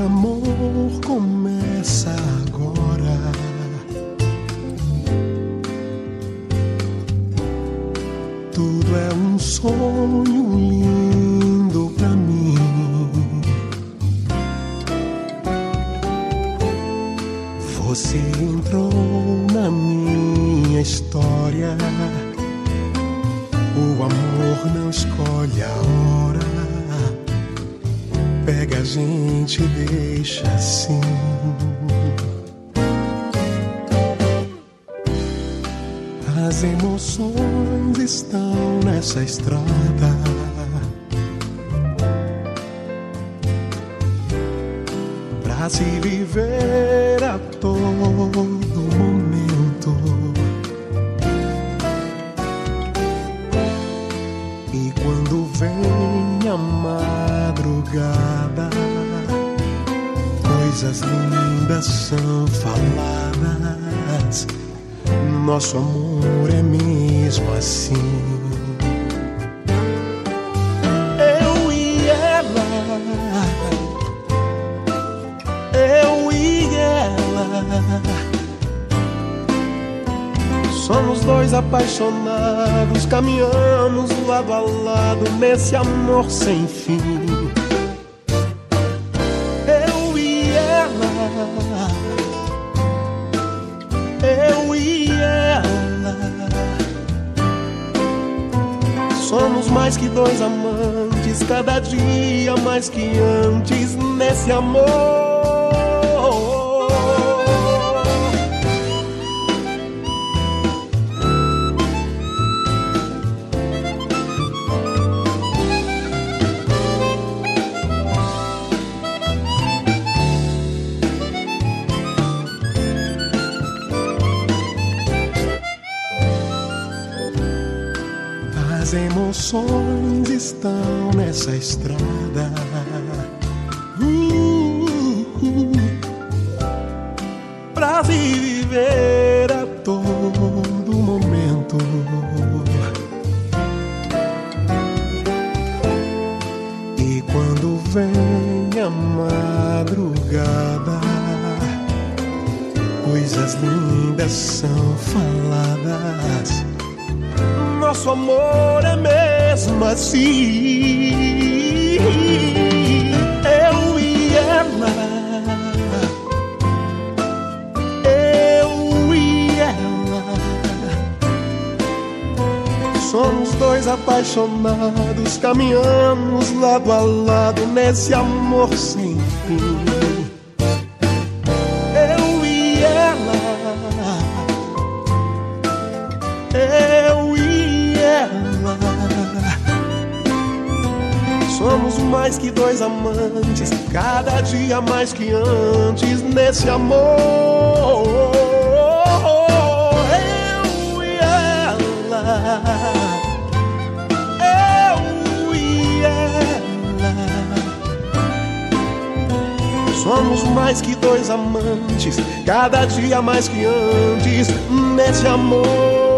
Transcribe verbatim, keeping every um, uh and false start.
amor começa agora. Tudo é um sonho lindo pra mim. Você entrou na minha história. O amor não escolhe a hora. Pega a gente e deixa assim. As emoções estão nessa estrada. Pra se viver a todo momento. E quando vem a madrugada, coisas lindas são faladas. Nosso amor é mesmo assim. Eu e ela, eu e ela, somos dois apaixonados, caminhamos lado a lado nesse amor sem fim. Eu e ela, eu e ela, somos mais que dois amantes, cada dia mais que antes nesse amor. As emoções estão nessa estrada. Uh, uh, pra se viver a todo momento. E quando vem a madrugada, coisas lindas são faladas. Nosso amor é mesmo assim. Eu e ela, eu e ela, somos dois apaixonados, caminhamos lado a lado nesse amor sem fim. Eu e ela, eu e ela, somos mais que dois amantes, cada dia mais que antes nesse amor. Eu e ela, eu e ela, somos mais que dois amantes, cada dia mais que antes nesse amor.